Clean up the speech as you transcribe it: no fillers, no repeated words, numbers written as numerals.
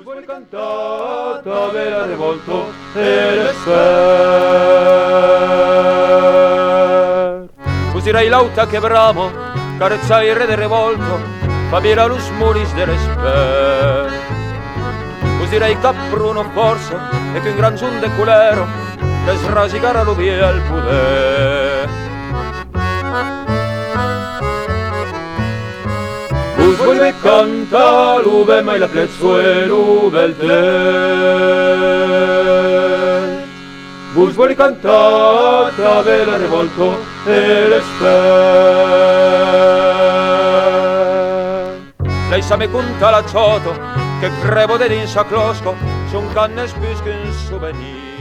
Vuoi cantata vela revolto e l'esper. Usirai lauta che bramo, carezzai il re del revolto, fabila lus muris dell'esper. Usirai capruno forza e che in gran giunde culero, che srasigara l'uvia al poder. Vuoi me canta l'uve mai la prezzo e l'uve il te. Vuoi cantata vela revolto e l'esper. Lei sa me conta la cioto che grevo de din sa closco, son canne spüsken souvenir.